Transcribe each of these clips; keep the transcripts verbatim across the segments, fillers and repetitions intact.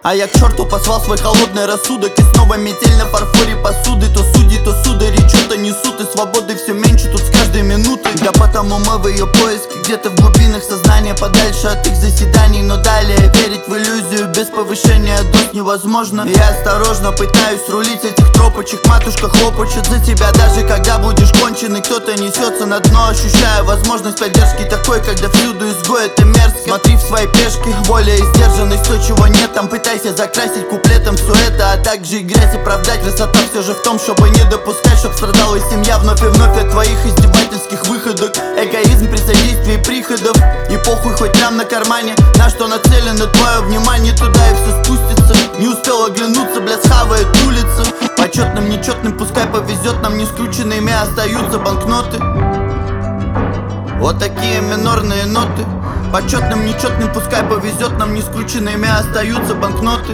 А я к черту послал свой холодный рассудок. И снова метель на фарфоре посуды. То судьи, то судари что-то несут. И свободы все меньше тут с каждой минутой. Да потому мы в ее поиске, где-то в глубинах сознания, подальше от их заседаний. Но далее верить в иллюзию без повышения доз невозможно. Я осторожно пытаюсь рулить этих тропочек. Матушка хлопочет за тебя, даже когда будешь конченый. Кто-то несется на дно, ощущая возможность поддержки такой, когда всюду изгой, это мерзко. Смотри в свои пешки, воля и сдержанность, то чего нет там. Пытайся закрасить куплетом все это, а также и грязь оправдать. Красота все же в том, чтобы не допускать, чтоб страдала семья вновь и вновь от твоих издевательских выходок. Эгоизм при содействии приходов. И похуй хоть нам на кармане, на что нацелено твое внимание, туда и все спустится. Не успел оглянуться, бля, схавает улица. Почетным, нечетным, пускай повезет нам, не скрученными остаются банкноты. Вот такие минорные ноты. Почетным, нечетным, пускай повезет нам, не скрученными остаются банкноты.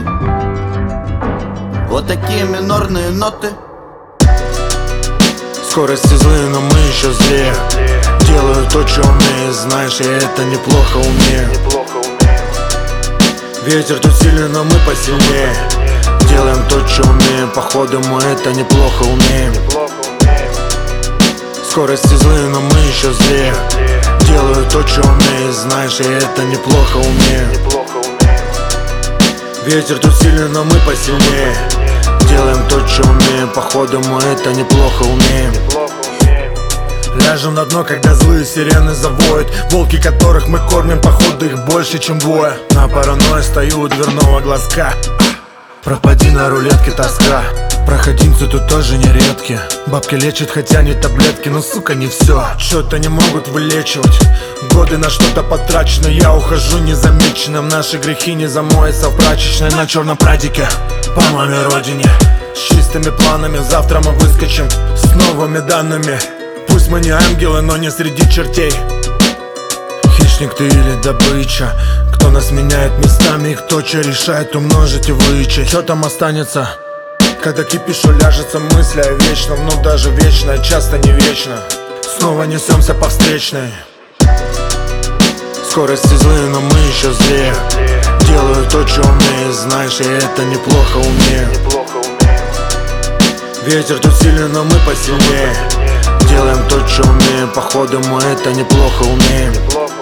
Вот такие минорные ноты. Скорости злые, но мы еще злее. Делаю то, что умею, знаешь, я это неплохо умею. Ветер тут сильный, но мы посильнее. Делаем то, что умеем, походу мы это неплохо умеем. Скорости злые, но мы еще злее. Делаю то, что умею, знаешь, я это неплохо умею. Ветер тут сильный, но мы посильнее. Делаем то, что умеем, походу мы это неплохо умеем. Ляжем на дно, когда злые сирены завоют. Волки, которых мы кормим, походу их больше, чем двое. На паранойе стою у дверного глазка. Пропади на рулетке тоска. Проходимцы тут тоже нередки. Бабки лечат, хотя не таблетки. Но, сука, не все, что-то не могут вылечивать. Годы на что-то потрачены, я ухожу незамеченным. Наши грехи не замоются в прачечной на черном прадике. По маме родине, с чистыми планами. Завтра мы выскочим с новыми данными. Пусть мы не ангелы, но не среди чертей. Хищник ты или добыча? Кто нас меняет местами и кто что решает умножить и вычесть? Что там останется, когда кипиш уляжется? Мысли о вечном, но даже вечное часто не вечно. Снова несемся по встречной. Скорости злые, но мы еще злее. Делаю то, что умею, знаешь, я это неплохо умею. Ветер тут сильный, но мы посильнее. Делаем то, что умеем, походу мы это неплохо умеем.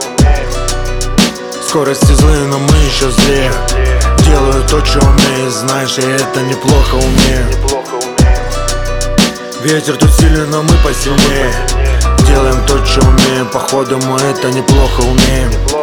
Скорости злые, но мы еще злее. Делаю то, что умею, знаешь, я это неплохо умею. Ветер тут сильный, но мы посильнее. Делаем то, что умеем, походу мы это неплохо умеем.